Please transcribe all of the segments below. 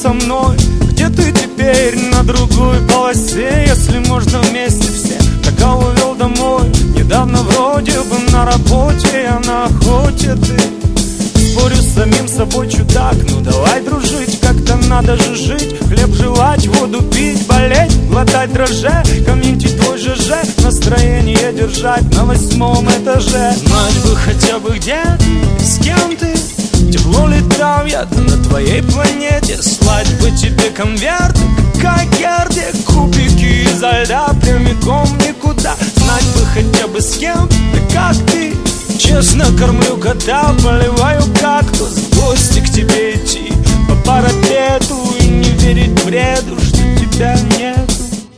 со мной? Где ты теперь? На другой полосе. Если можно вместе все, так увел домой. Недавно вроде бы на работе, я на охоте, ты. Спорю с самим собой, чудак. Ну давай дружить, как-то надо же жить. Хлеб жевать, воду пить, болеть, глотать дрожжи. Комментить твой ЖЖ, настроение держать на 8-м этаже. Знать бы хотя бы где, с кем ты. Тепло летал я-то на твоей планете. Слать бы тебе конверты, как Герде. Кубики изо льда прямиком никуда. Знать бы хотя бы с кем, да как ты. Честно кормлю кота, поливаю кактус. В гости к тебе идти по парапету и не верить бреду, что тебя нету.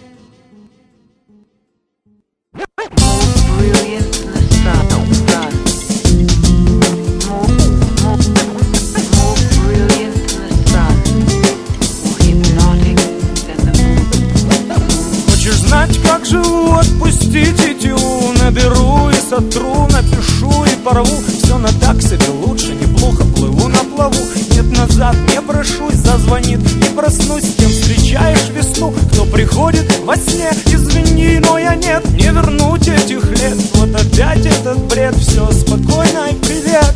Хочешь знать, как живу? Отпусти тетиву. Наберу и сотру, напишу и порву. Все на так себе лучше, неплохо плыву на плаву. Нет, назад не прошусь, зазвонит и проснусь. С кем встречаешь весну, кто приходит во сне. Извини, но я нет, не вернуть этих лет. Вот опять этот бред, все спокойно и привет.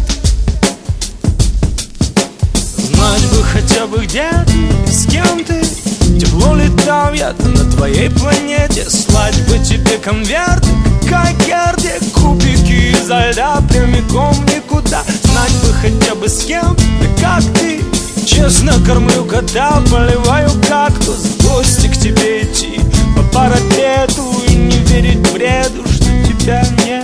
Знать бы хотя бы где, с кем ты. Тепло летал я-то на твоей планете. Слать бы тебе конверты, как Герде. Кубики изо льда прямиком никуда. Знать бы хотя бы с кем, да как ты. Честно кормлю кота, поливаю кактус. В гости к тебе идти по парапету и не верить бреду, что тебя нет.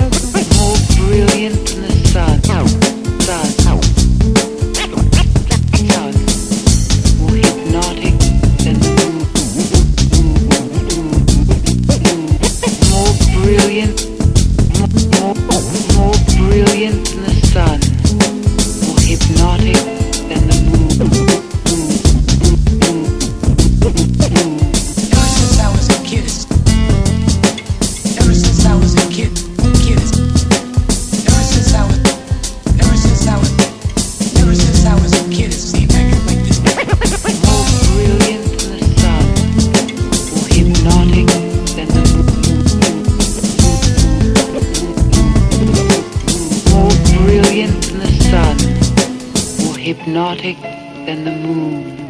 Hypnotic than the moon.